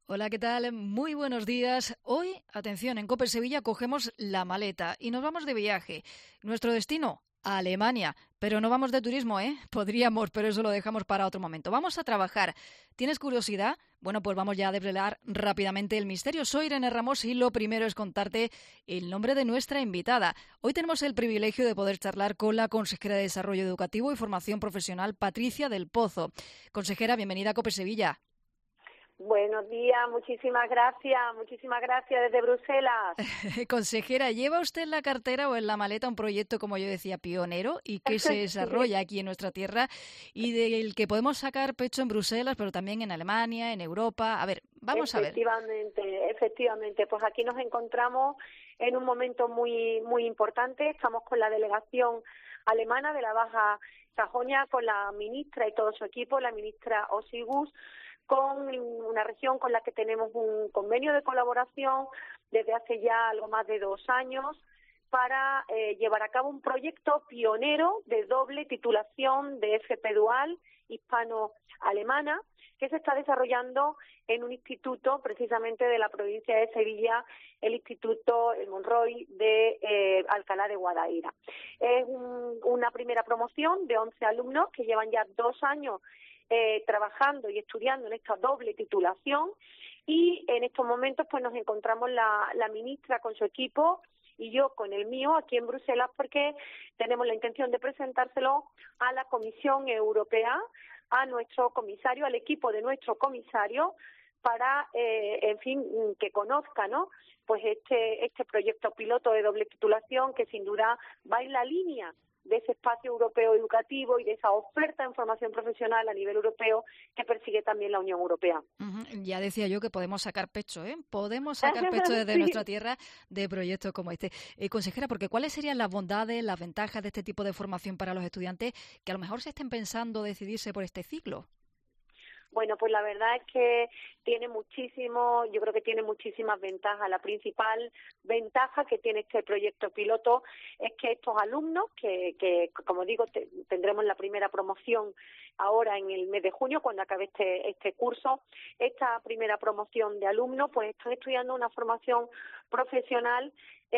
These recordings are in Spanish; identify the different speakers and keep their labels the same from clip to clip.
Speaker 1: Hola, ¿qué tal? Muy buenos días. Hoy, atención, en COPE Sevilla cogemos la maleta y nos vamos de viaje. Nuestro destino, Alemania. Pero no vamos de turismo, ¿eh? Podríamos, pero eso lo dejamos para otro momento. Vamos a trabajar. ¿Tienes curiosidad? Bueno, pues vamos ya a desvelar rápidamente el misterio. Soy Irene Ramos y lo primero es contarte el nombre de nuestra invitada. Hoy tenemos el privilegio de poder charlar con la consejera de Desarrollo Educativo y Formación Profesional, Patricia del Pozo. Consejera, bienvenida a COPE Sevilla.
Speaker 2: Buenos días, muchísimas gracias desde Bruselas.
Speaker 1: Consejera, ¿lleva usted en la cartera o en la maleta un proyecto, como yo decía, pionero y que se desarrolla aquí en nuestra tierra y del que podemos sacar pecho en Bruselas, pero también en Alemania, en Europa? A ver, vamos a ver.
Speaker 2: Efectivamente, pues aquí nos encontramos en un momento muy importante. Estamos con la delegación alemana de la Baja Sajonia, con la ministra y todo su equipo, la ministra Osigus, con una región con la que tenemos un convenio de colaboración desde hace ya algo más de 2 años para llevar a cabo un proyecto pionero de doble titulación de FP Dual hispano-alemana que se está desarrollando en un instituto precisamente de la provincia de Sevilla, el Instituto El Monroy de Alcalá de Guadaira. Es una primera promoción de 11 alumnos que llevan ya 2 años trabajando y estudiando en esta doble titulación, y en estos momentos pues nos encontramos la ministra con su equipo y yo con el mío aquí en Bruselas, porque tenemos la intención de presentárselo a la Comisión Europea, a nuestro comisario, al equipo de nuestro comisario, para, en fin, que conozca, ¿no?, pues este proyecto piloto de doble titulación, que sin duda va en la línea de ese espacio europeo educativo y de esa oferta en formación profesional a nivel europeo que persigue también la Unión Europea.
Speaker 1: Ya decía yo que podemos sacar pecho, ¿eh? Podemos sacar pecho desde
Speaker 2: Sí.
Speaker 1: nuestra tierra de proyectos como este. Consejera, porque ¿cuáles serían las bondades, las ventajas de este tipo de formación para los estudiantes que a lo mejor se estén pensando decidirse por este ciclo?
Speaker 2: Bueno, pues la verdad es que yo creo que tiene muchísimas ventajas. La principal ventaja que tiene este proyecto piloto es que estos alumnos, que como digo, tendremos la primera promoción ahora en el mes de junio, cuando acabe este curso, esta primera promoción de alumnos, pues están estudiando una formación profesional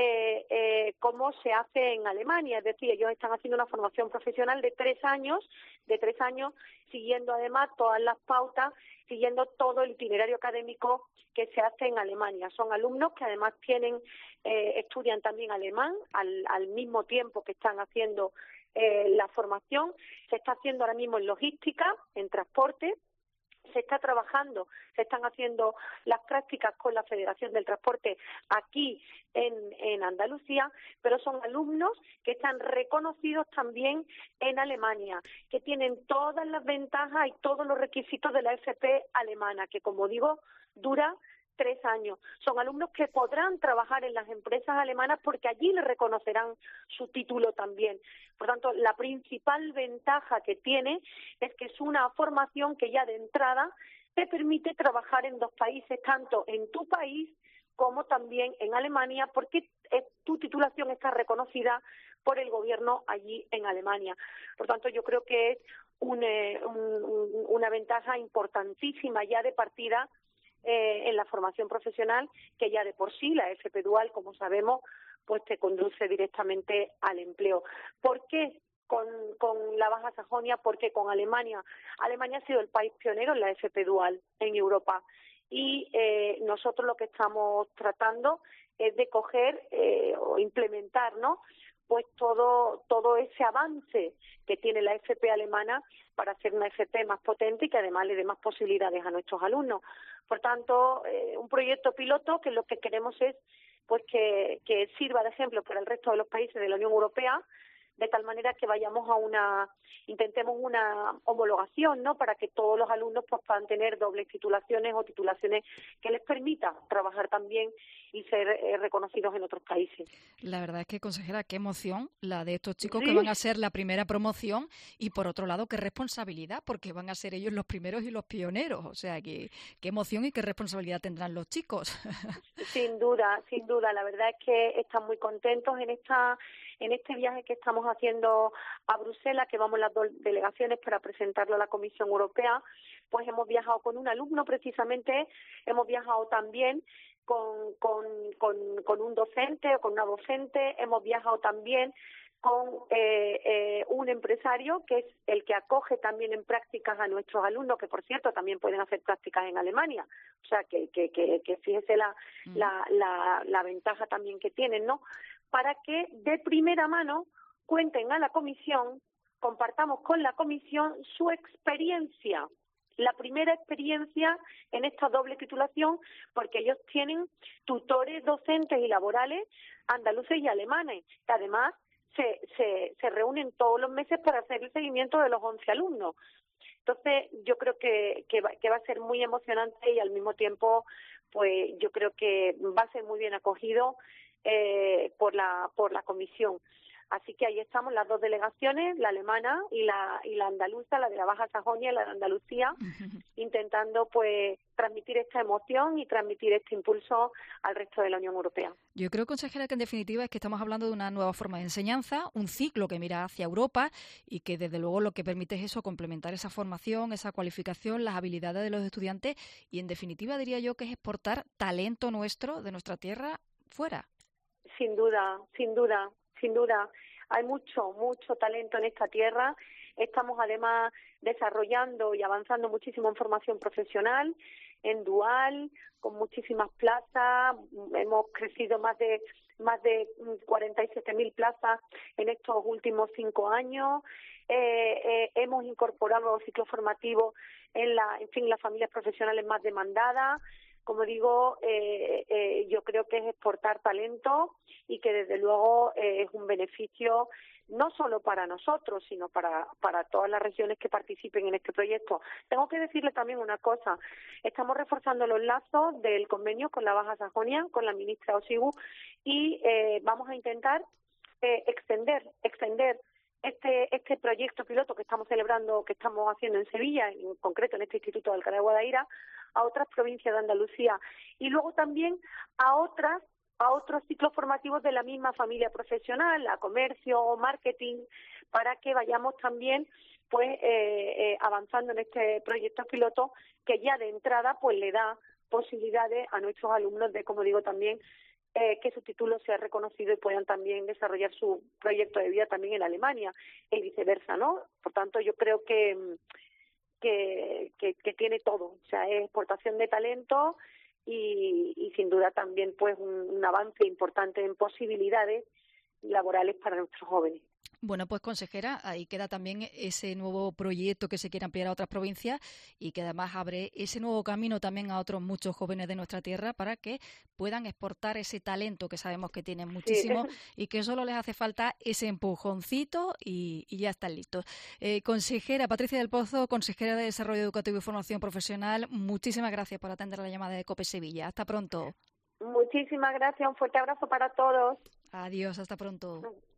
Speaker 2: como se hace en Alemania, es decir, ellos están haciendo una formación profesional de 3 años, siguiendo además todas las pautas, siguiendo todo el itinerario académico que se hace en Alemania. Son alumnos que además estudian también alemán al mismo tiempo que están haciendo la formación. Se está haciendo ahora mismo en logística, en transporte. Se están haciendo las prácticas con la Federación del Transporte aquí en Andalucía, pero son alumnos que están reconocidos también en Alemania, que tienen todas las ventajas y todos los requisitos de la FP alemana, que como digo, dura 3 años. Son alumnos que podrán trabajar en las empresas alemanas porque allí les reconocerán su título también. Por tanto, la principal ventaja que tiene es que es una formación que ya de entrada te permite trabajar en 2 países, tanto en tu país como también en Alemania, porque tu titulación está reconocida por el gobierno allí en Alemania. Por tanto, yo creo que es una ventaja importantísima ya de partida en la formación profesional, que ya de por sí la FP Dual, como sabemos, pues te conduce directamente al empleo. ¿Por qué con la Baja Sajonia? Porque con Alemania. Alemania ha sido el país pionero en la FP Dual en Europa, y nosotros lo que estamos tratando es de coger o implementar, ¿no?, pues todo ese avance que tiene la FP alemana para hacer una FP más potente y que además le dé más posibilidades a nuestros alumnos. Por tanto, un proyecto piloto que lo que queremos es pues que sirva de ejemplo para el resto de los países de la Unión Europea, de tal manera que intentemos una homologación, ¿no?, para que todos los alumnos pues puedan tener dobles titulaciones o titulaciones que les permita trabajar también y ser reconocidos en otros países.
Speaker 1: La verdad es que, consejera, qué emoción la de estos chicos,
Speaker 2: Sí.
Speaker 1: que van a ser la primera promoción, y por otro lado, qué responsabilidad, porque van a ser ellos los primeros y los pioneros. O sea, qué emoción y qué responsabilidad tendrán los chicos.
Speaker 2: Sin duda. La verdad es que están muy contentos en este viaje que estamos haciendo a Bruselas, que vamos las 2 delegaciones para presentarlo a la Comisión Europea. pues hemos viajado con un alumno precisamente, hemos viajado también con un docente o con una docente, hemos viajado también con un empresario que es el que acoge también en prácticas a nuestros alumnos, que por cierto también pueden hacer prácticas en Alemania, o sea que fíjese la ventaja también que tienen, ¿no? Para que de primera mano cuenten a la comisión, compartamos con la comisión su experiencia, la primera experiencia en esta doble titulación, porque ellos tienen tutores docentes y laborales andaluces y alemanes, que además se reúnen todos los meses para hacer el seguimiento de los 11 alumnos. Entonces, yo creo que va a ser muy emocionante y al mismo tiempo, pues yo creo que va a ser muy bien acogido por la comisión. Así que ahí estamos las dos delegaciones, la alemana y la andaluza, la de la Baja Sajonia y la de Andalucía, intentando pues transmitir esta emoción y transmitir este impulso al resto de la Unión Europea.
Speaker 1: Yo creo, consejera, que en definitiva es que estamos hablando de una nueva forma de enseñanza, un ciclo que mira hacia Europa y que desde luego lo que permite es eso, complementar esa formación, esa cualificación, las habilidades de los estudiantes y en definitiva diría yo que es exportar talento nuestro de nuestra tierra fuera.
Speaker 2: Sin duda, sin duda. Sin duda, hay mucho talento en esta tierra. Estamos además desarrollando y avanzando muchísimo en formación profesional, en dual, con muchísimas plazas. Hemos crecido más de 47.000 plazas en estos últimos 5 años. Hemos incorporado ciclos formativos en las familias profesionales más demandadas. Como digo, yo creo que es exportar talento y que desde luego es un beneficio no solo para nosotros, sino para todas las regiones que participen en este proyecto. Tengo que decirle también una cosa. Estamos reforzando los lazos del convenio con la Baja Sajonia, con la ministra Osigu, y vamos a intentar extender este proyecto piloto que estamos celebrando, que estamos haciendo en Sevilla, en concreto en este Instituto de Alcalá de Guadaira, a otras provincias de Andalucía y luego también a otros ciclos formativos de la misma familia profesional, a comercio o marketing, para que vayamos también pues avanzando en este proyecto piloto que ya de entrada pues le da posibilidades a nuestros alumnos de, como digo también, que su título sea reconocido y puedan también desarrollar su proyecto de vida también en Alemania y viceversa, ¿no? Por tanto, yo creo que tiene todo, o sea, es exportación de talento y sin duda también pues un avance importante en posibilidades laborales para nuestros jóvenes.
Speaker 1: Bueno, pues consejera, ahí queda también ese nuevo proyecto que se quiere ampliar a otras provincias y que además abre ese nuevo camino también a otros muchos jóvenes de nuestra tierra para que puedan exportar ese talento que sabemos que tienen muchísimo y que solo les hace falta ese empujoncito y ya están listos. Consejera Patricia del Pozo, consejera de Desarrollo Educativo y Formación Profesional, muchísimas gracias por atender la llamada de COPE Sevilla. Hasta pronto.
Speaker 2: Muchísimas gracias, un fuerte abrazo para todos.
Speaker 1: Adiós, hasta pronto.